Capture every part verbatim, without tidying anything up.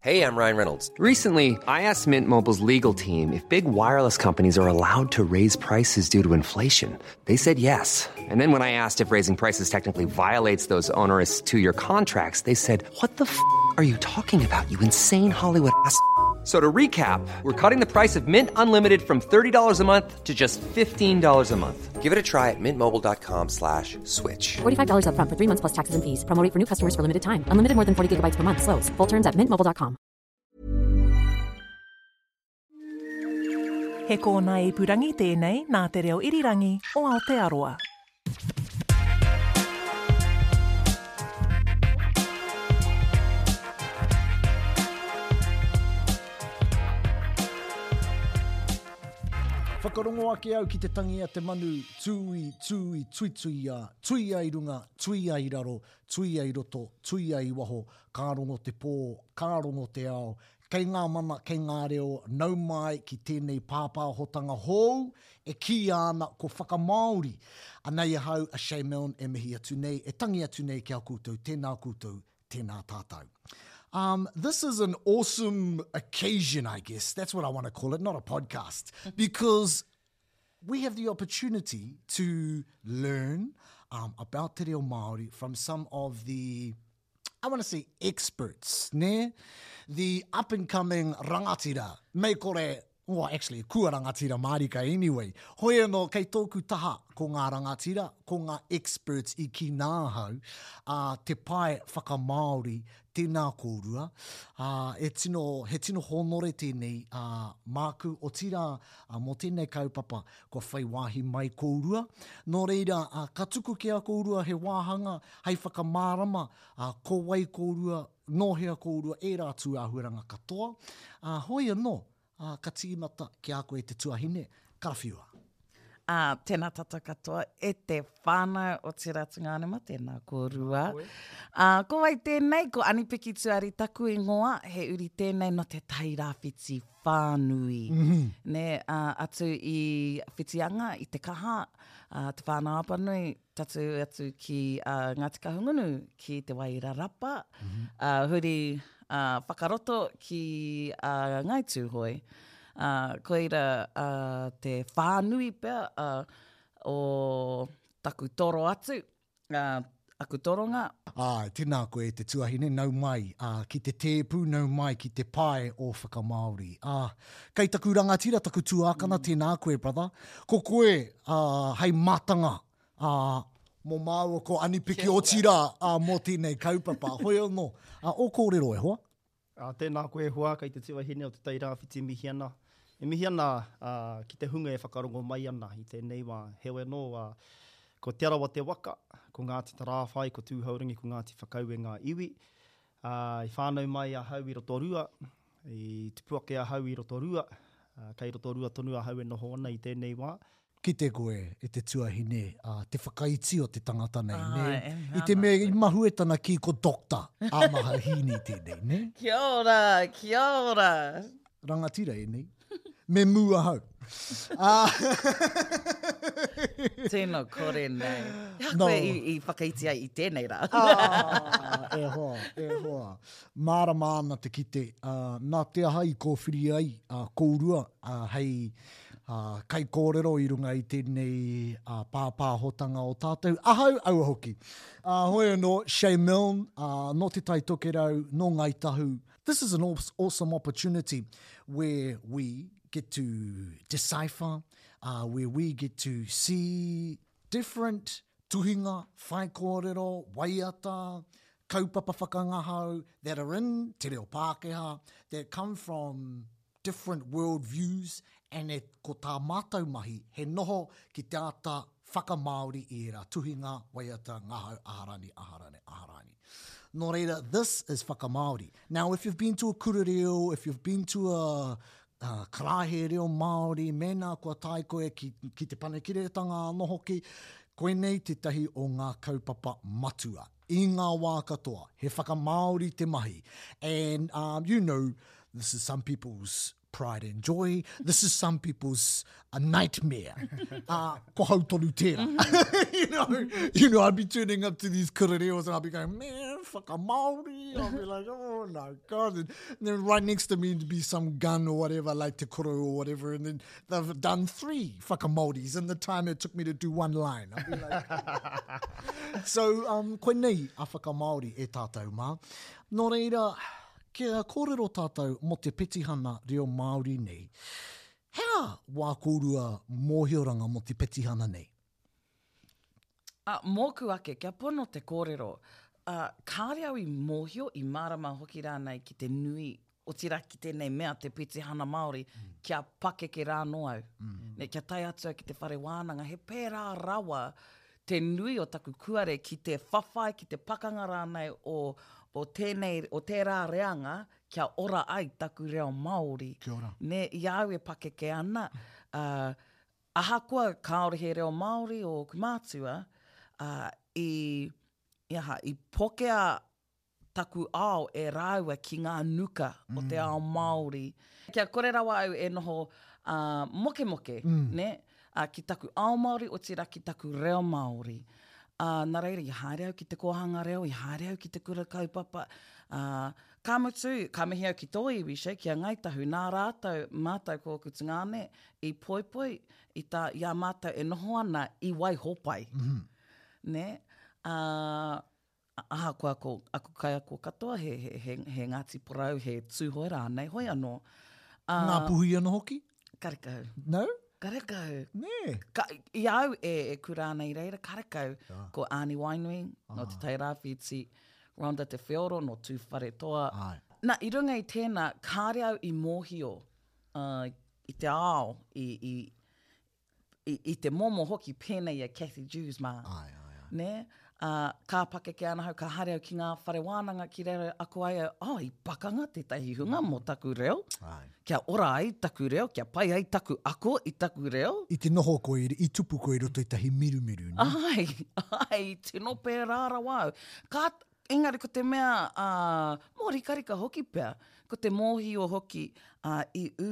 Hey, I'm Ryan Reynolds. Recently, I asked Mint Mobile's legal team if big wireless companies are allowed to raise prices due to inflation. They said yes. And then when I asked if raising prices technically violates those onerous two-year contracts, they said, "What the f*** are you talking about, you insane Hollywood ass?" So to recap, we're cutting the price of Mint Unlimited from thirty dollars a month to just fifteen dollars a month. Give it a try at mintmobile.com slash switch. forty-five dollars up front for three months plus taxes and fees. Promo rate for new customers for limited time. Unlimited more than forty gigabytes per month. Slows full terms at mint mobile dot com. He kōna i purangi tēnei nā te reo irirangi o Aotearoa. Whakarongo ake au ki te tangi a te manu, tui, tui, tui, tui a, tui a i runga, tui a i raro, tui a i roto, tui a i waho, kārongo te pō, kārongo te ao, kei ngā mana, kei ngā reo, nau mai ki tēnei pāpāhotanga hou, e ki ana ko whakamaori. Anei hau a Shay Milne e mihi atu nei, e tangi atu nei ki a koutou, tēnā koutou, tēnā tātou. Um, this is an awesome occasion, I guess. That's what I want to call it, not a podcast. Because we have the opportunity to learn um, about te reo Māori from some of the, I want to say, experts, ne? The up-and-coming rangatira. Me kore, well, actually, kua rangatira Māori anyway. Hoi anō, kei tōku taha ko ngā rangatira, ko ngā experts i ki nā hau, uh, te pai whakamaori, tēnā kōrua. Uh, e tino, he tino honore tēnei, uh, māku o tira uh, mō tēnei kaupapa ko whai wāhi mai kōrua. Nō reira, uh, ka tuku ki a kōrua he wāhanga, hei whakamārama, uh, ko wai kōrua, nōhea kōrua, e rātu a huaranga katoa. Uh, hoi anō, uh, ka tīmata ki a koe te tuahine, karawhiua. Uh, tēnā tata katoa, e te whānau o te ratunga anima, tēnā kōrua. Uh, ko wai tēnei, ko anipiki tuari taku i ngoa, he uri tēnei no te tairāwhiti whānui. Mm-hmm. Ne, uh, atu i whitianga, i te kaha, uh, te whānau apanui, tatu atu ki uh, Ngāti Kahungunu, ki te Wairarapa, mm-hmm. uh, huri uh, whakaroto ki uh, Ngaitūhoi. Uh, koira uh, te whānui pia uh, o taku toro atu, uh, aku toronga. Ah, tēnā koe te tuahine, nau mai, uh, ki te tēpu, nau mai, ki te pai o whakamaori. Ah, kei taku rangatira, taku tuākana, mm. tēnā koe, brother. Ko koe, uh, hei matanga, uh, mō māua ko anipiki o tira uh, mō tēnei kaupapa. Hoi anō, uh, o kōrero e hoa? Uh, tēnā koe hoa, kei te tuahine o te tairāwhiti mihiana. E mihiana uh, ki te hunga e whakarongo mai ana i tēnei wā hewe no uh, ko te arawa te waka, ko Ngāti Tarawhai, ko tūhaurangi, ko Ngāti Whakau e ngā iwi. Uh, I whānau mai a hau i roto rua, i tupuake a hau i roto rua, uh, kei roto rua tonu a hau e noho ana i tēnei wā. Ki te koe e te tuahine, uh, te whakaiti o te tangata nei, ah, ne? I te mea i mahuetana ki ko dokta, a maha hini tēnei, ne? Kia ora, kia ora. Rangatira e nei. Me mua hau. Ah. Tēnā kore nei. Hea No. koe i, i whakaitia i tēnei rā. Ah, e hoa, e hoa. Mārama ana te kite. Uh, nā te aha i kōwhiri ai, uh, kōrua, uh, hei uh, kai kōrero i runga i tēnei uh, pāpāhotanga o tātou. Ahau, au hoki. Uh, hoi anō, Shay Milne, uh, no te tai tokerau, no ngai tahu. This is an awesome opportunity where we get to decipher, uh, where we get to see different tuhinga, whai kōrero, waiata, kaupapa whakangahau that are in te reo Pākehā, that come from different world views, and e ko tā mātou mahi, he noho ki te ata whakamaori i era tuhinga, waiata, ngahau, aharani, aharani, aharani. Nō reira, this is whakamaori. Now, if you've been to a kurereo, if you've been to a, a karahe reo Māori, mena kua tai koe ki, ki te panekiretanga anō hoki, koe nei te tahi o ngā kaupapa matua. I ngā wā katoa, he whakamaori te mahi. And, um, you know, this is some people's pride and joy. This is some people's a nightmare. uh, ko hau tonu tērā. you know, you know, I'd be turning up to these kurereos and I'd be going, man, fucking Māori. I'll be like, oh no, God. And then right next to me to be some gun or whatever, like te koro or whatever. And then they've done three fucking Māoris in the time it took me to do one line. I'll be like, so, um, koe nei, a whaka Māori e tātou mā. Nō reira, kia kōrero tātou mo te petihana reo Māori nei. Hea wā kōrua mōhioranga mo te petihana nei? Uh, mōku ake, kia pono te kōrero. Uh, kāre au I mōhio I marama hoki rānei ki te nui o tira ki tēnei mea te petihana Māori mm. kia pakeke rāno au. Mm. Ne, kia tai atu au ki te whare wānanga, he pērā rawa te nui o taku kuare ki te whawhai, ki te pakanga rānei o, o, tēnei, o tērā reanga kia ora ai taku reo Māori. Kia ora. Ne, I au e pakeke ana. Uh, ahakoa kāore he reo Māori o Kumātua, Uh, i, iaha, I pokea taku ao e rāua ki ngā nuka mm. o te ao Māori. Kia kore rawa au e noho uh, moke moke, mm. ne? Uh, ki taku ao Māori o tira ki taku reo Māori. Uh, nā reira, I haere au ki te kohanga reo, I haere au ki te kura kaupapa. Uh, ka mutu, ka mihi au ki tō iwi she, kia ngaitahu, nā rātau mātau ko kutungane, I poipoi, I tā ia mātau e noho ana I wai hopai. Mm-hmm. Ne, uh, aha ko ako, ako kai ako katoa, he, he, he, he ngāti porau, he tūhoi rānei, hoi anō. Uh, Ngā puhi anō hoki? Karekau. No? Karekau. Ne. Ka, I au e, e kurānei reira, karekau, yeah. Ko Ani Wainui, ah. No te Tairāwhiti, Rhonda Te Whioro, no Tū Whare Toa. Ai. Nā, I runga I tēnā, kāre au I mōhio, uh, I te ao, I, i, i, I te momo hoki pēnei a Kathy Jews mā. Ai, ai. Ne, uh, ka pakeke ana hau, ka hare au ki ngā whare wānanga ki reo ako ai au, oh, I pakanga te tahi hunga mo taku reo. Ai. Kia ora ai taku reo, kia pai ai taku ako I taku reo. I te noho koe, I tupu koe roto I tahi miru miru. Ne? Ai, ai, tino pērā rawau. Ka, engari ko te mea, uh, mō rikarika hoki pēr, ko te mōhi o hoki uh, I u,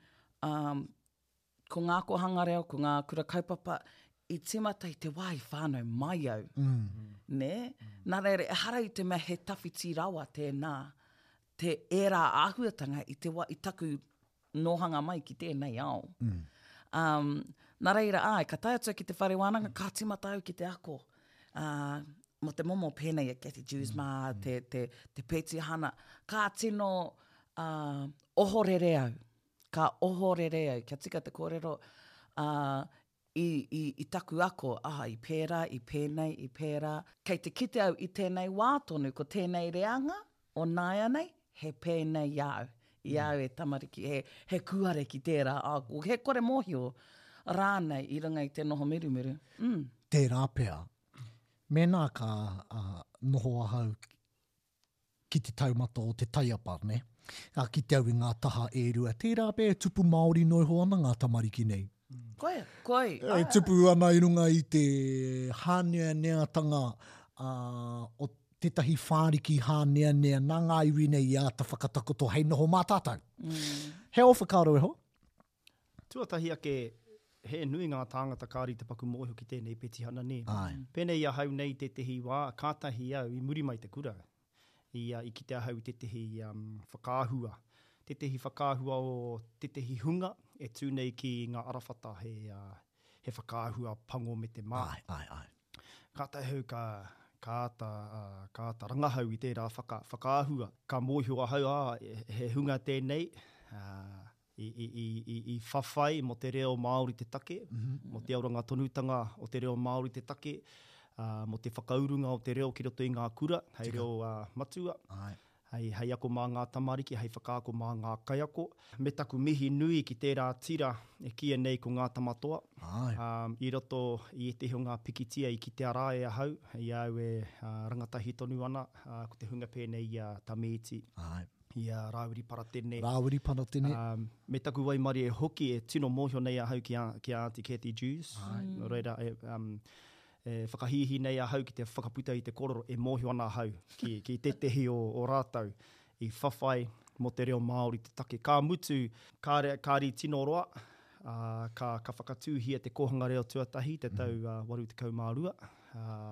um, ko ngā kohanga reo, ko ngā kura kaupapa, I timata I te wai whānau mai au. Mm. Ne? Mm. Nā reire, e hara I te mea he tawhiti rawa tēnā, te era āhuatanga I te wa I taku nohanga mai ki tēnei ao. Mm. Um, nā reire, ai, ka tai atua ki te whare wānanga, ka timata au ki te ako. Uh, mo te momo pēnei a Kathy Jews mm. mā, te, te, te petihana, ka tino uh, ohorere au. Ka ohorere au, kia tika te kōrero, uh, I, i, I taku ako, ah, I pērā, I pēnei, I pērā. Kei te kite au I tēnei wātonu, ko tēnei reanga, o nāia nei, he pēnei au. I au e tamariki, he, he kuare ki tērā ako. He kore mōhio rānei I runga I te noho miru miru. Mm. Tērā pēr. Mēnā ka uh, noho ahau ki te taumata o te taiapa, ne? Uh, ki te au I ngā taha e rua. Tērā pēr tupu Māori noi ho ana ngā tamariki nei. Koe, koe. E tupu ana I runga I te hānea neatanga uh, o tetahi whāriki hānea nea nā ngā iwi nei I āta whakatakoto hei noho mā tātou. Mm. He o whakaro e ho? Tuatahi ake he nui ngā tāngata kāri te paku mōhio ki tēnei petihana ne. Ai. Pēnei ahau nei te tehi wā, kātahi au I muri mai te kura. I, uh, I ki te ahau te tehi um, whakāhua. Te tehi whakāhua o te tehi hunga, e tūnei ki ngā arawhata he, uh, he whakāhua pango me te mā. Ai, ai, ai. Ka tai hau ka, ka ata, uh, ka ata rangahau I tērā whaka, whakāhua. Ka mōhio ahau, ah, he hunga tēnei, uh, I, i, i, i, i whawhai mo te reo Māori te take, mm-hmm. mo te auranga tonutanga o te reo Māori te take, uh, mo te whakaurunga o te reo ki roto I ngā kura, hei reo uh, matua. Ai. Hei, hei ako mā ngā tamariki, hei whakaako mā ngā kaiako. Me taku mihi nui ki tērā tira e kia nei ko ngā tamatoa. Um, I roto I te hunga pikitia I ki te ara e ahau, I au e uh, rangatahi tonu ana, uh, ko te hunga pēnei I uh, Tameti. Ai. I uh, Rāwiri Paratene. Rāwiri Paratene. Um, me taku waimari e hoki e tino mōhio nei ahau ki, a, ki a Auntie Kathy Jews. Ai. Reira, e, um, e whakahihi nei ahau ki te whakaputa I te kororo e mōhio ana ahau ki, ki te tehi o, o rātau I whawhai mo te reo Māori te take. Ka mutu, ka, re, ka ri tino roa, uh, ka, ka whakatūhia te kohanga reo tuatahi, te tau uh, waru te kaumārua. Um,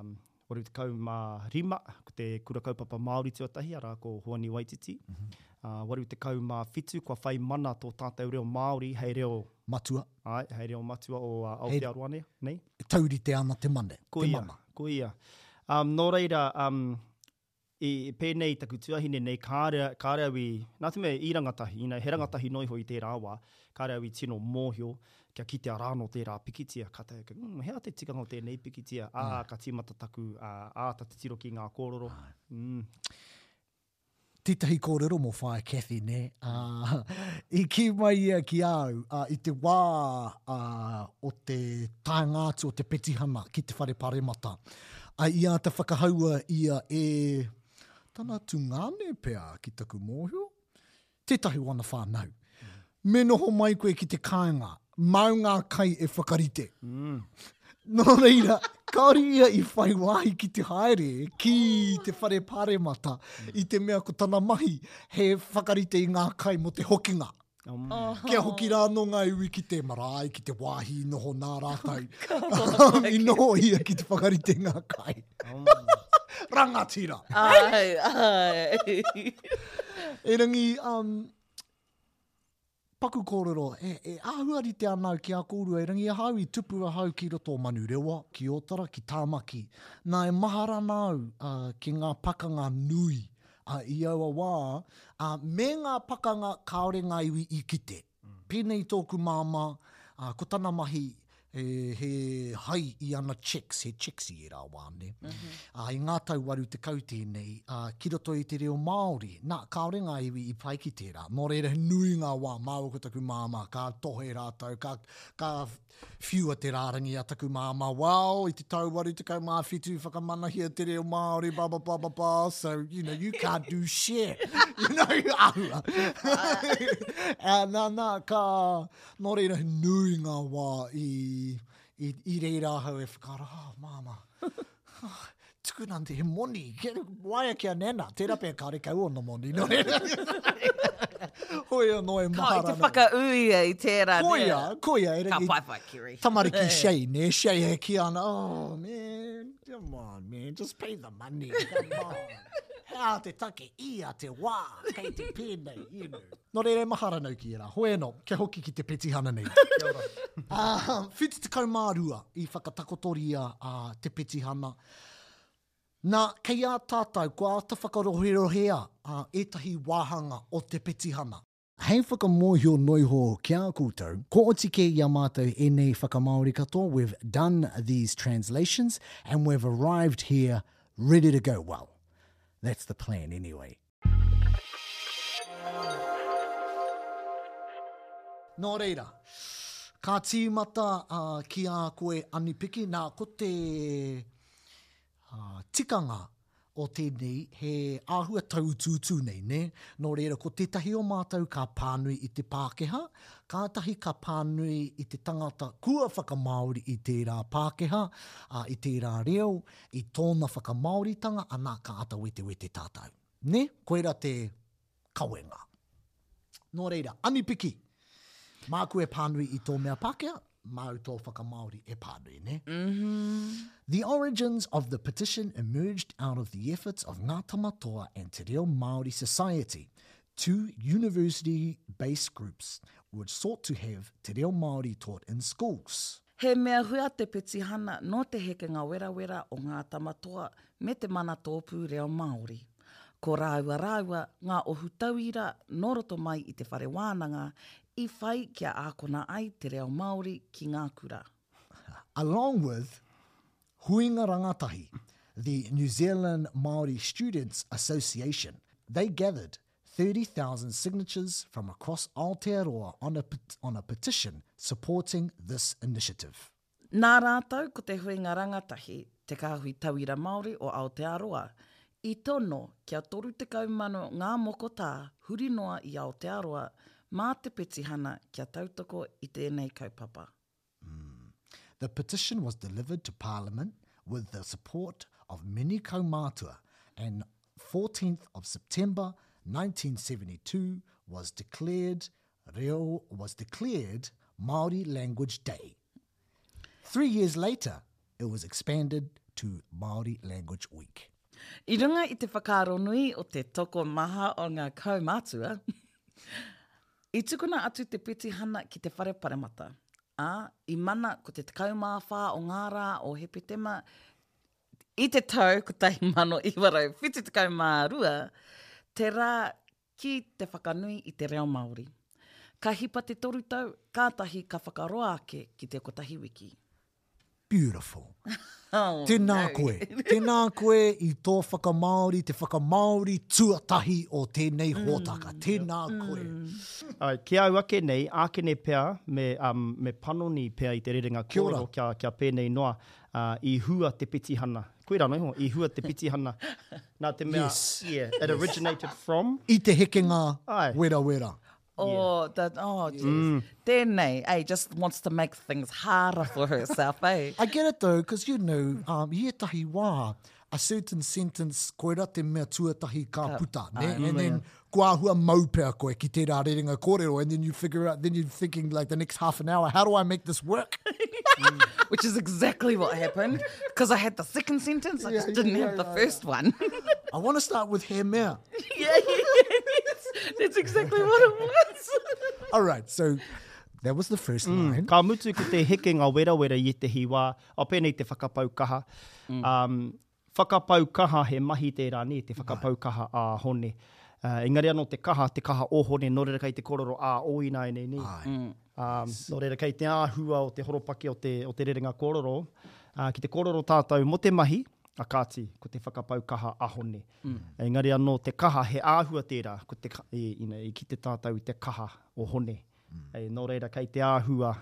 waru te kau mā rima, ko te kura kaupapa Māori tuatahi, ara ko Hoani Waititi. Mm-hmm. uh, waru te kau mā whitu, kua whai mana tō tātou reo Māori, hei reo... Matua. Ai, hei reo matua o uh, Aotearoa nei. nei. Tauri te ana te mane. Ko te ia, mana. ko ia. Um, nō reira, um, i pēnei taku tuahine nei, kārea, kārea wi, nā te mea i rangatahi, ina he rangatahi noi hoi tērā wā, kārea wi tino mōhio, kia kite a rāno tērā pikitia, ka te, mm, hea te tikanga o tēnei pikitia, ā, mm. ka tīmata taku, ā, ā, ta te tiro ki ngā kōrero. Mm. Titahi kōrero mō whae Kathy, ne? Uh, I ki mai ia ki au, uh, i te wā uh, o te taingātu o te petihana ki te whare paremata. A uh, ia te whakahaua ia e... Tana tu ngāne pēr ki taku mōhio. Tētahi wana whānau. Mm. Me noho mai koe ki te kāinga. Maunga kai e whakarite. Mm. Nō reira, kaori ia i whai wahi ki te haere, ki te whare pāremata, mm. i te mea ko tana mahi, he whakarite i ngā kai mo te hokinga. Um. Oh. Kia hoki rāno ngā iwi ki te marae, ki te wāhi, noho nā rātau. I noho ia ki te whakarite ngā kai. Um. Rangatira. Ai, ai. E rangi, um, paku kōrero, e, e āhuari te anau ki a kōrua, e rangi a hau i tupu a hau ki roto manu rewa, ki otara, ki tāmaki. Nā e mahara nāu uh, ki ngā pakanga nui uh, i aua wā, uh, me ngā pakanga kaore ngā iwi i kite. Mm. Pēnei tōku māma, uh, ko tana mahi, E, he hai i ana checks, he checks i e rā wāne. Mm-hmm. Uh, I ngā tau waru te kau tēnei, uh, ki roto i te reo Māori, nā, kaore ngā iwi i pai ki tērā. Nō reira nui ngā wā, māua ko taku māma, ka tohe rātau, ka, ka whiua te rārangi a taku māma. Wow, i te tau waru te kau mā whitu, whakamana te reo Māori, ba, ba, ba, ba, ba, so, you know, you can't do shit. You know, ahua. uh, nā, nā, ka, nō reira nui ngā wā i I, i reira hau e whakara, oh, māma, oh, tuku nante he moni, waia kia nena, tērā pēr kāre kau ona moni, no reira. Hoia no e mahara. Ka i te whakauia i tērā. Koia, koia. Ka whaiwhai kiri. Tamari ki Shay, ne, Shay he ki ana, oh, man, come on, man, just pay the money, come on. Hea te take ia te wā, kei te pēnei, you know. No reire mahara nau ki era. Hoi no, kia hoki ki te petihana nei. Kia ora. uh, whiti te kaumārua i whakatakotoria uh, te petihana. Nā, kei a tātou, kua ata whakaroherohea uh, etahi wāhanga o te petihana. Hei whakamohio noiho kia koutou, ko o tike ia mātou e nei whakamaori katoa. We've done these translations and we've arrived here ready to go. Well, that's the plan anyway. Nō reira, ka tīmata uh, ki a koe anipiki, nā ko te uh, tikanga o tēnei he āhua tau tūtū nei, ne? Nō reira, ko tētahi o mātou ka pānui i te Pākehā, kātahi ka pānui i te tangata kua whakamaori i tērā Pākehā, uh, i tērā reo, i tōna whakamauritanga, anā ka ata wete wete tātou. Ne? Koera te kawenga. Nō reira, anipiki. Mā koe pānui i tō mea Pākehā, mau tō whakamaori e pānui, ne? Mm-hmm. The origins of the petition emerged out of the efforts of Ngā Tamatoa and Te Reo Māori Society, two university-based groups which sought to have Te Reo Māori taught in schools. He mea hua te petihana no te heke ngā wera wera o Ngā Tamatoa me te mana tōpū Reo Māori. Ko rāua rāua ngā ohutauira noroto mai i te whare wānanga i whai kia ākona ai te reo Māori ki ngā kura. Along with Huinga Rangatahi, the New Zealand Māori Students Association, they gathered thirty thousand signatures from across Aotearoa on a, on a petition supporting this initiative. Nā rātou ko te Huinga Rangatahi, te kāhui tauira Māori o Aotearoa, i tono kia toru te kaumano ngā mokotā huri noa i Aotearoa mā te petihana kia tautoko i tēnei kaupapa. Mm. The petition was delivered to Parliament with the support of many kaumātua, and fourteenth of September nineteen seventy-two was declared Reo was declared Māori Language Day. Three years later, it was expanded to Māori Language Week. I runga i te whakaronui o te toko maha o ngā kaumātua, i tukuna atu te pitihana ki te whare paremata. A, I mana ko te kaumāwha o ngāra o he petema, i te tau ko tahi mano i warau whiti te kaumārua, te rā ki te whakanui i te reo Māori. Ka hipa te toru tau, kātahi ka whakaroa ake ki te kotahi wiki. Beautiful. Oh, Tēnā no. koe. Tēnā koe i tō whakamaori, te whakamaori tuatahi o tēnei hōtaka. Tēnā koe. Ai, ki au ake nei, ākene pea, me, um, me panoni pea i te rerenga Kia ora. kōrero kia, kia pēnei noa, uh, i hua te pitihana. Koe rā, no, i hua te pitihana. Nā te mea, Yes. yeah, it originated from. I te hekenga, Ai. wera wera. Oh, that, oh, jeez. Mm. Tēnei, eh, just wants to make things harder for herself, eh? I get it though, because you know, um, i etahi wā, a certain sentence, koe rā te mea tuatahi ka puta, ne? And then, kua hua maupea koe ki te rā rerenga kōrero, and then you figure out, then you're thinking like the next half an hour, how do I make this work? Which is exactly what happened, because I had the second sentence, I just Yeah, didn't yeah, have the yeah, first one. I want to start with he mea. yeah, yeah, yeah. That's, that's exactly what it was. All right, so that was the first line. Ka mutu ki te hekenga wera wera i te hiwa, o pēnei te whakapaukaha. Mm. Um, whakapaukaha he mahi tērā ni, te whakapaukaha a hone. Uh, engari anō te kaha, te kaha o hone, nō reira kei te kororo a oina e nei ni. Ai. Um, nō reira kei te āhua o te horopaki o te, o te rerenga kororo. Uh, ki te kororo tātou mo te mahi, a kāti, ko te whakapaukaha a hone. Mm. Engari anō te kaha he āhua tērā, ko te, ka- i, i, i ki te tātou i te kaha o hone. Mm. E, nō reira kei te āhua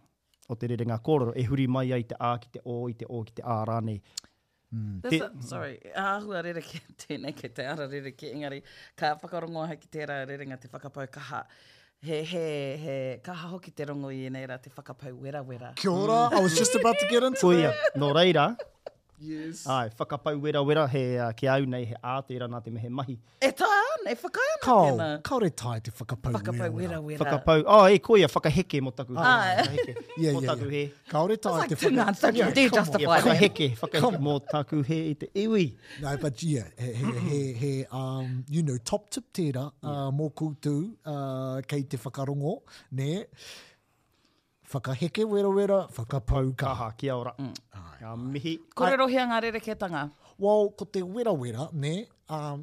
o te rerenga kōrero, e huri mai ai te ā ki te o, i te o ki te ā rānei. That's Te- a, sorry, āhua rere ki tēnei ki te ara rere ki engari, ka whakarongo hei ki tērā rerenga te whakapau kaha. He, he, he, kaha hoki te rongo i nei rā te whakapau wera wera. Kia ora, I was just about to get into Koia, that. nō reira, Yes. ai, whakapau wera wera, he uh, ki au nei he ātera nā te mehe mahi. E tā ana, e whakaana Kau, tēnā. kaore tai te whakapau, Whakapau wera wera wera. wera. Whakapau, oh, e koia, whakaheke mo taku. Ai. Whakaheke, Yeah, mo yeah, taku yeah. he. Kaore tai It's te like two months, don't you Yeah, dare come on. justify Yeah, that. whakaheke, whakaheke mo taku he i te iwi. No, but yeah, he, he, he, he um, you know, top tip tērā, uh, mō koutou, uh, kei te whakarongo, ne? Whakaheke wera wera, whakapau kaha. Kaha, kia ora. Mm. Ngā mihi. Kōrero hea ngā rere ketanga. Well, ko te wera wera, ne? Um,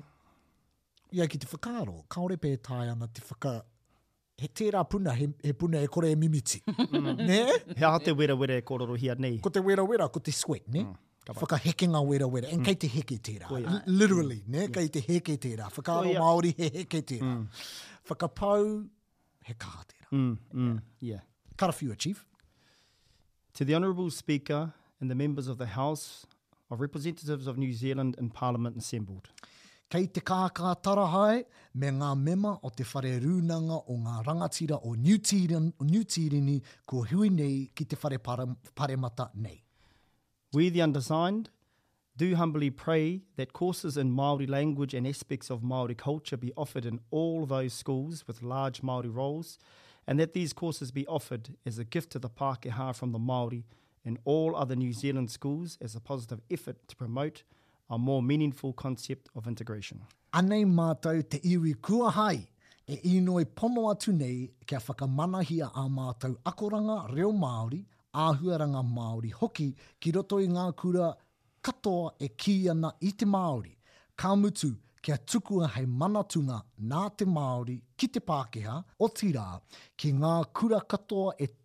ia ki te whakaaro, kaore pē tai ana te whaka... He tērā puna, he, he puna e kore e mimiti. ne? He aha te wera wera e kōrero hia nei. Ko te wera wera, ko te sweat, ne? Mm, whakahekenga wera wera. And kei te heke tērā. L- literally, ne? Kei te heke tērā. Whakaaro Koia. Māori he heke tērā. Mm. Whakapau, he kaha tērā. Mm, mm, yeah. Karawhiua, Chief. To the Honourable Speaker and the members of the House of Representatives of New Zealand in Parliament assembled. Kei te kākā tarahai me ngā mema o te whare rūnanga o ngā rangatira o New Tirini, o New Tirini ko hui nei ki te whare pare, paremata nei. We, the undersigned, do humbly pray that courses in Māori language and aspects of Māori culture be offered in all those schools with large Māori roles, and that these courses be offered as a gift to the Pākehā from the Māori in all other New Zealand schools as a positive effort to promote a more meaningful concept of integration. Anei mātou te iwi kua hai e inoi pono atu nei kia whakamanahia a mātou akoranga reo Māori, āhuaranga Māori hoki ki roto i ngā kura katoa e ki ana i te Māori. Ka mutu kia tukua hei manatunga nā te Māori ki te Pākehā o tirā ki ngā kura katoa e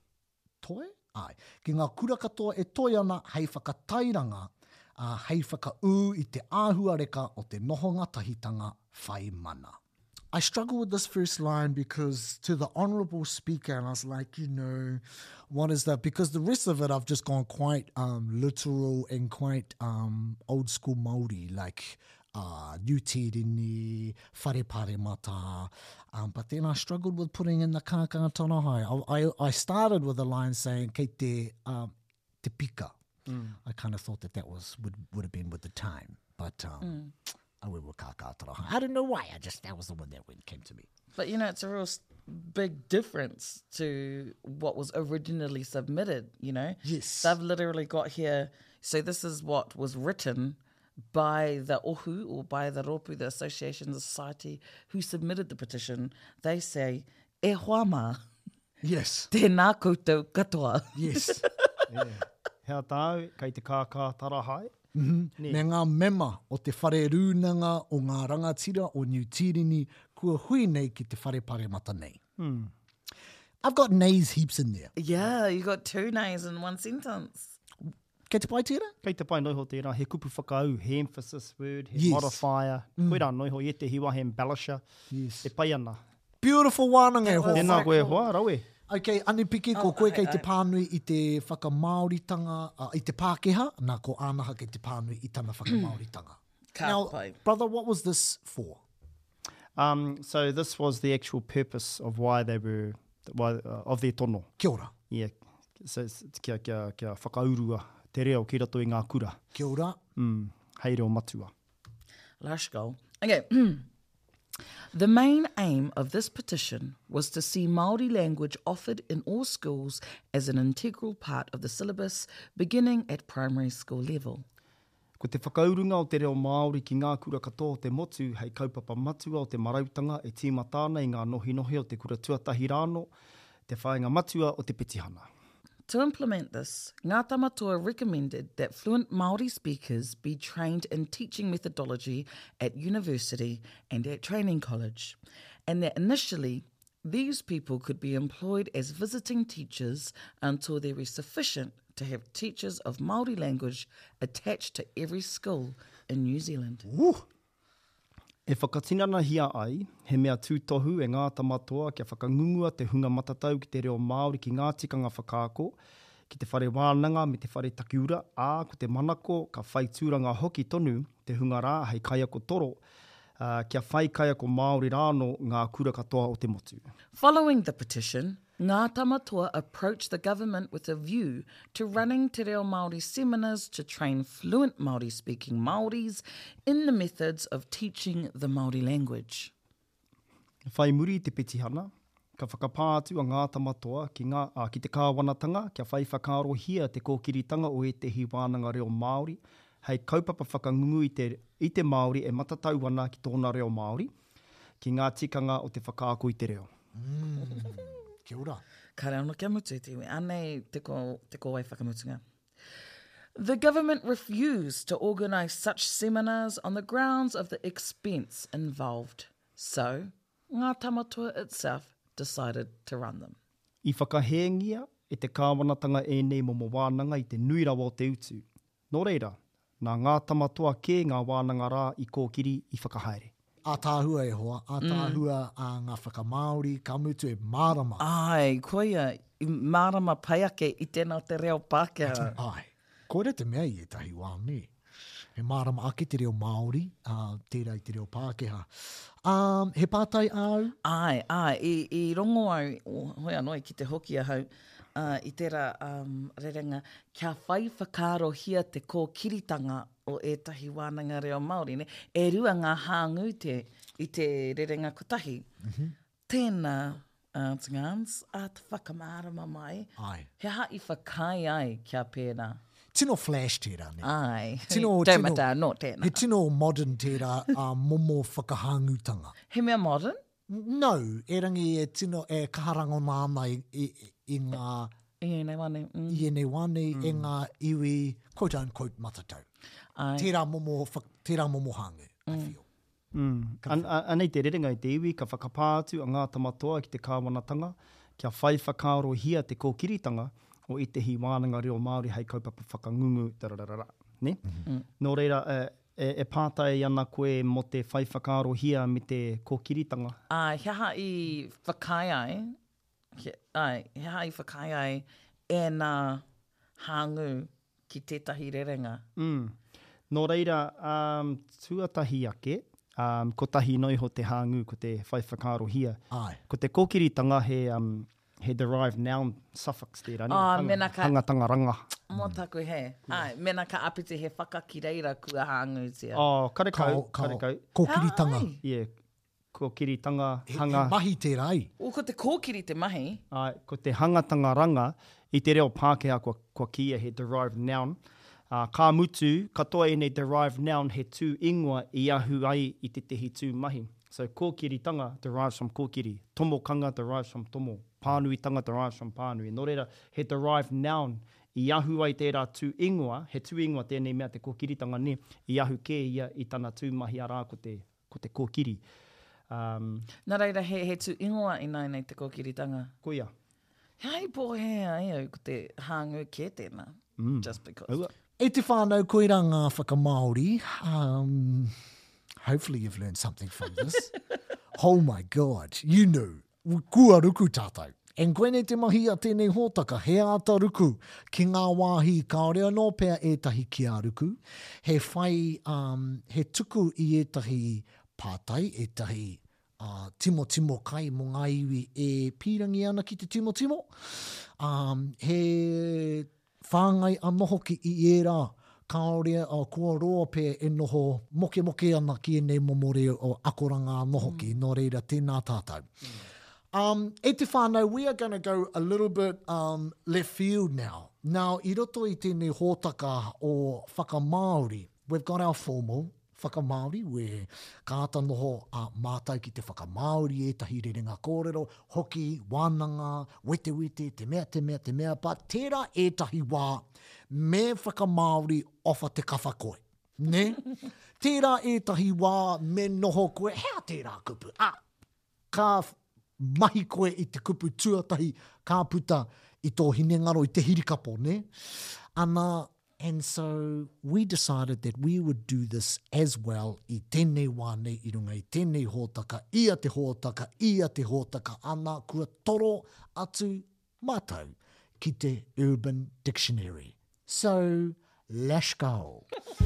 toe? Ai, ki ngā kura katoa e toi ana hei whakatairanga Uh, hei whakau i te āhua reka o te noho ngatahitanga whai mana. I struggle with this first line because to the Honourable Speaker, and I was like, you know, what is that? Because the rest of it I've just gone quite um, literal and quite um, old school Māori, like uh, New Tirini, whare paremata. Um, but then I struggled with putting in the kākanga tonahai. I, I, I started with a line saying, kei te, um, te pika. Mm. I kind of thought that that was would, would have been with the time. But um, mm. awe wa kākātara. I don't know why, I just, that was the one that went, came to me. But, you know, it's a real s- big difference to what was originally submitted, you know? Yes. They've literally got here, so this is what was written by the Ohu or by the Ropu, the Association, the Society, who submitted the petition. They say, e hoama, Yes, tēnā koutou katoa. yes. Yeah. Hea tāu, kei te kākātara hai. Mm-hmm. Me ngā mema o te whare rūnanga o ngā rangatira o New Tirini kua hui nei ki te whare paremata nei. Hmm. I've got nays heaps in there. Yeah, you got two names in one sentence. Kei te pai tira? Kei te pai noiho tērā, he kupu whakau, he emphasis word, he Yes. modifier. Mm. Koe rā noiho, e te hiwa, he embellisher. Yes. Te pai ana. Beautiful wānanga e hoa. Tēnā so koe cool. hoa, rawe. Ok, anipiki ko Oh, koe ai, kei te ai. pānui i te whakamāoritanga, uh, i te Pākehā, nā ko ānaha kei te pānui i tana whakamāoritanga. Ka Now, pai. brother, what was this for? Um, so this was the actual purpose of why they were, why, uh, of their tono. Kia ora. Yeah. So, it's- kia, kia, kia whakaurua te reo ki rato i ngā kura. Kia ora. Mm, hei reo matua. Lush goal. Okay. The main aim of this petition was to see Māori language offered in all schools as an integral part of the syllabus, beginning at primary school level. Ko te whakaurunga o te reo Māori ki ngā kura katoa o te motu, hei kaupapa matua o te marautanga e tīma tāna i ngā nohi nohi o te kura tuatahi rāno, te whāinga matua o te petihana. To implement this, Ngā Tamatoa recommended that fluent Māori speakers be trained in teaching methodology at university and at training college, and that initially these people could be employed as visiting teachers until there is sufficient to have teachers of Māori language attached to every school in New Zealand. Woo! E whakatinana hia ai, he mea tūtohu e ngā tamatoa kia whakangungua te hunga matatau ki te reo Māori ki ngā tikanga whakaako, ki te whare wānanga me te whare takiura, ā ko te manako ka whai tūranga hoki tonu, te hunga rā hei kaiako toro, uh, kia whai kaiako Māori rāno ngā kura katoa o te motu. Following the petition, Ngā Tamatoa approached the government with a view to running Te Reo Māori seminars to train fluent Māori-speaking Māoris in the methods of teaching the Māori language. Whai muri te petihana, ka whakapātu a ngā tamatoa ki, ngā, a, ki te kāwanatanga, kia whai whakaarohia te kōkiritanga o e te hiwānanga reo Māori, hei kaupapa whakangungu i te, i te Māori e matatau ana ki tōna reo Māori, ki ngā tikanga o te whakaako i te reo. Kia ora. Ka reo no kia mutu te iwi, anei te ko, te ko wai whakamutunga. The government refused to organise such seminars on the grounds of the expense involved. So, Ngā Tamatoa itself decided to run them. I whakahengia e te kāwanatanga e nei momo wānanga i te nui rawa o te utu. Nō reira, nā ngā tamatoa kē ngā wānanga rā i kōkiri i whakahaere. A tāhua e hoa, a tāhua mm. a ngā whakamāori, ka mutu e mārama. Ai, koia, i mārama pai ake i tēnā te reo Pākehā. Ai, koere te mea i e tahi wā me. He mārama ake te reo Māori, uh, tērā i te reo Pākehā. Um, he pātai au? Ai, ai, i, i rongo au, o, hoi anō, ki te hoki ahau, uh, i tērā um, rerenga, kia whai whakaarohia te kōkiritanga o ētahi wānanga reo Māori, ne? E rua ngā hāngu te, i te rerenga kotahi. Mm-hmm. Tēnā, uh, tingans, a te whakamārama mai, Ai. he hai whakai ai kia pēnā. Tino flash tērā, ne? Ai, Tino, taumata, no tēnā. He tino modern tērā a uh, momo whakahangutanga. He mea modern? No, e rangi e tino e kaharango nāna i, i, i ngā I nei wane. Mm. i ene wane mm. e ngā iwi quote unquote matatau. Ai. Tērā momo, whak, tērā momo hangu, mm. I feel. Mm. An, an, anei te rerenga i te iwi, ka whakapātu a ngā tamatoa ki te kāwanatanga, kia whai whakaarohia te kōkiritanga o i te hi wānanga reo Māori hei kaupapa whakangungu, tararara, ne? Mm-hmm. Nō reira, e, e, e pātai ana koe mo te whai whakaarohia me te kōkiritanga. Ai, he ha i whakai ai, he, ai, he ha i whakai ai e nā hāngu ki tētahi rerenga. Mm. Nō reira, um, tuatahi ake, um, ko tahi noiho te hāngu ko te whai whakaarohia. Ai. Ko te kōkiritanga he, um, he derived noun suffix tērā. Oh, mena ka- Hangatanga ranga. Mō taku he. Ai, mena ka apiti he whakakireira kua hāngutia. Oh, karekau, Ka, ka, karekau. kōkiritanga. Ai. Yeah, ko kiritanga, He, he hanga. mahi tērā ai. O ko te kōkiri te mahi. Ai, ko te hangatanga ranga, i te reo Pākehā kua, kua kia he derived noun. Uh, ka mutu, katoa e nei derived noun he tū ingoa i ahu ai i te tehi tū mahi. So kōkiritanga derives from kōkiri. Tomokanga derives from tomo. Pānuitanga derives from pānui. Nō reira, he derived noun i ahu ai tērā tū ingoa, he tū ingoa tēnei mea te kōkiritanga ne, i ahu kē ia i tana tū mahi arā ko te, ko te kōkiri. Um, Nā reira he, he tu ingoa i nai nei te kōkiritanga. ko ia. Hei pō he ai au ko te hāngu kē tēnā. Mm. Just because. Aua. E te whānau koira ngā whakamaori. Um, hopefully you've learned something from this. Oh my God, you knew. Kua ruku tātou. En koene te mahi a tēnei hōtaka, he ata ruku ki ngā wāhi kaore anō pēr ētahi ki a ruku. He whai, um, he tuku i ētahi pātai, ētahi uh, timo timo kai mo ngā iwi e pīrangi ana ki te timo timo. Um, he whāngai anoho ki i ērā, kaore a kua roa pē e noho moke moke ana ki e nei momore o akoranga anoho ki, mm. no reira tēnā tātou. Mm. Um, e te whānau, we are going to go a little bit um, left field now. Now, i roto i tēnei hōtaka o whakamaori, we've got our formal whakamaori, where ka ata noho a mātai ki te whakamaori, ētahi rerenga kōrero, hoki, wānanga, wete wete, te mea, te mea, te mea, but tērā ētahi wā, me whakamaori ofa te kawhakoe. Ne? Tērā ētahi wā, me noho koe, hea tērā kupu. Ah, ka mahi koe i te kupu tuatahi ka puta i tō hinengaro i te hirikapo, ne? Ana, and so we decided that we would do this as well i tēnei wā nei i runga, i tēnei hōtaka, ia te hōtaka, ia te hōtaka, ana kua toro atu mātou ki te Urban Dictionary. So, let's go.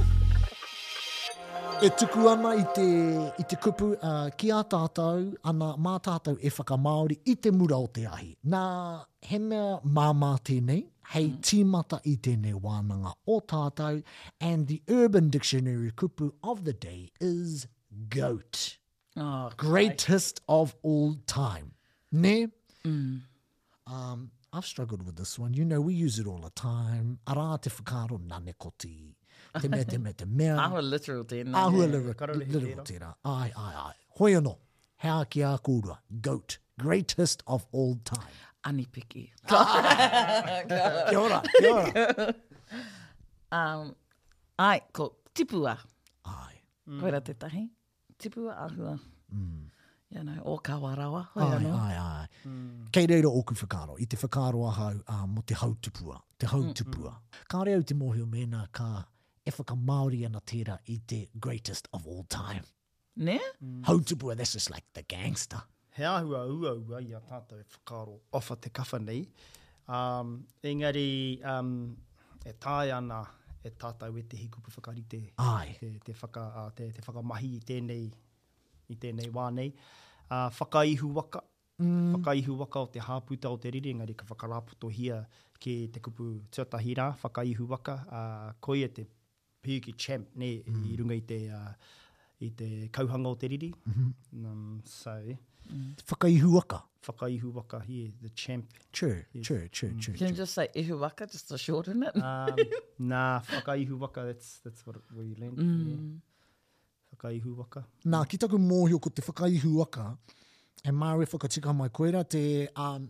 E tuku ana i te, i te kupu uh, ki a tātou, ana mā tātou e whakamaori i te mura o te ahi. Nā, he mea māmā tēnei, hei tīmata i tēnei wānanga o tātou, and the Urban Dictionary kupu of the day is goat. Oh, Greatest of all time. Ne? Mm. Um, I've struggled with this one. You know, we use it all the time. Arā te whakaro nane koti. Te mea, te mea, te mea. Ahua literal tēnā. Ahua Yeah. literal, Karore he literal tērā. tērā. Ai, ai, ai. Hoi anō. Hea ki a kūrua. Goat. Greatest of all time. Anipiki. Kia ora, kia ora. Um, ai, ko tipua. Ai. Mm. Koera te tahi. Tipua ahua. Mm. You know, o ka warawa. Hoi Ai, anō. ai, ai. Mm. Kei reira oku whakaro. I te whakaro ahau uh, mo te hautupua. Te hautupua. Mm-mm. Ka reo te mohio mena ka e whakamaori ana tērā i te greatest of all time. Ne? Mm. Hautupua, that's just like the gangster. He ahua ua ua i a tātou e whakaro ofa te kawha nei. Um, engari, um, e tāi ana e tātou e te hikupu whakarite. Ai. Te, te, whaka, uh, te, te whakamahi i tēnei, i tēnei wānei. Uh, whakaihu waka. Mm. Whakaihu waka o te hāputa o te riri, engari ka whakarapoto hia ki te kupu tuatahi rā, whakaihu waka. Uh, koi e te Pīki champ, ne, mm. i runga i te, uh, i te kauhanga o te riri. Mm-hmm. Um, so... Mm. Whakaihu waka. Whakaihu waka, yeah, the champ. True, Yes. true, true, Mm. true. Can you true. just say ihu waka, just to shorten it? Um, nah, whakaihu waka, that's, that's what, what you learned. Mm. Yeah. Whakaihu waka. Nā, ki taku mōhio ko te whakaihu waka, e māre whakatika mai koera te, um,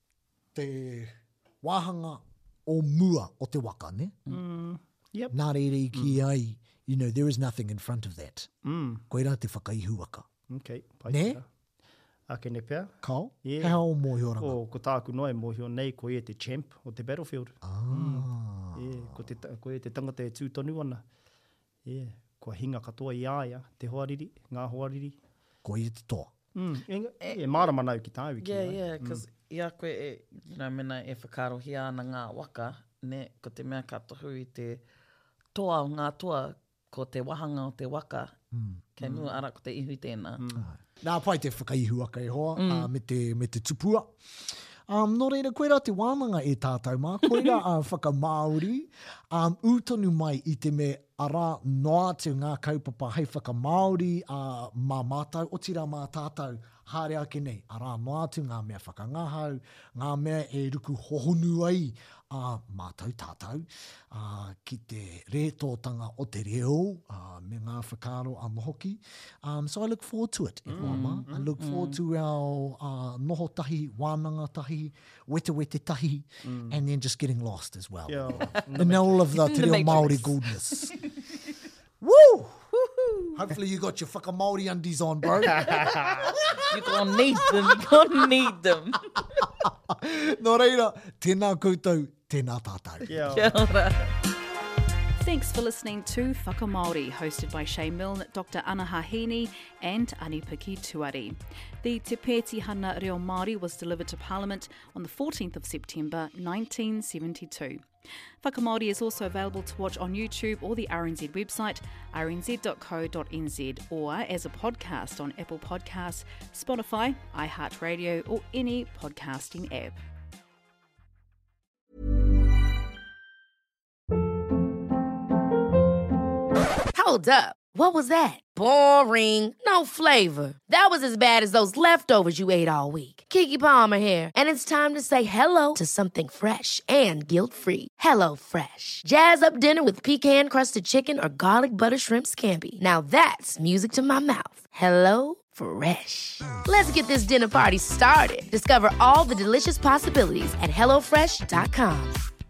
te wāhanga o mua o te waka, ne? Mm. Yep. Nā reire ki mm. ai, you know, there is nothing in front of that. Mm. Koera te whakaihu waka. Okay. Ne? Ake ne pēr. Kao? Yeah. Hea o mōhio ranga. O, ko tāku noe mōhio nei, ko e te champ o te battlefield. Ah. Yeah, ko, te, ko e te tangata e tūtonu ana. Yeah. Kua hinga katoa i āia, te hoariri, ngā hoariri. Ko i te toa. Mm. E, e, e mārama nau ki tāu ki. Yeah, ai. yeah, because mm. ia koe e, you know, mena e whakarohia ana ngā waka, ne, ko te mea katohu i te toa o ngā toa, ko te wahanga o te waka, mm. kei mm. mua ara ko te ihu tēnā. Mm. Nā pai te whakaihu waka e hoa, mm. uh, me, te, me te tupua. Um, nō reira, koe rā te wānanga e tātou mā, koe rā a uh, whakamāori, um, ūtonu mai i te me ara noa te ngā kaupapa hei whakamāori uh, mā mātou, o tira mā tātou, haere ake nei, ara noa tu ngā mea whakangahau, ngā mea e ruku hohonu ai uh, mātou tātou, uh, ki te rētōtanga o te reo, uh, me ngā whakaro a mohoki. Um, so I look forward to it, e mm, mm, I look mm. forward to our uh, noho tahi, wānanga tahi, wete wete tahi, mm. and then just getting lost as well. Yeah, in all of the te reo Māori goodness. Woo! Hopefully you got your whakamāori undies on, bro. You're gonna need them, you're gonna need them. Nō reira, tēnā koutou, tēnā tātou. Yeah. Kia ora. Thanks for listening to Whakamāori, hosted by Shay Milne, Doctor Ana Hahini and Anipiki Tuari. The Te Pētihana Reo Māori was delivered to Parliament on the fourteenth of September nineteen seventy-two. Whakamāori is also available to watch on YouTube or the R N Z website, r n z dot co dot n z, or as a podcast on Apple Podcasts, Spotify, iHeartRadio, or any podcasting app. Hold up. What was that? Boring. No flavor. That was as bad as those leftovers you ate all week. Keke Palmer here, and it's time to say hello to something fresh and guilt-free. Hello Fresh. Jazz up dinner with pecan-crusted chicken or garlic butter shrimp scampi. Now that's music to my mouth. Hello Fresh. Let's get this dinner party started. Discover all the delicious possibilities at hello fresh dot com.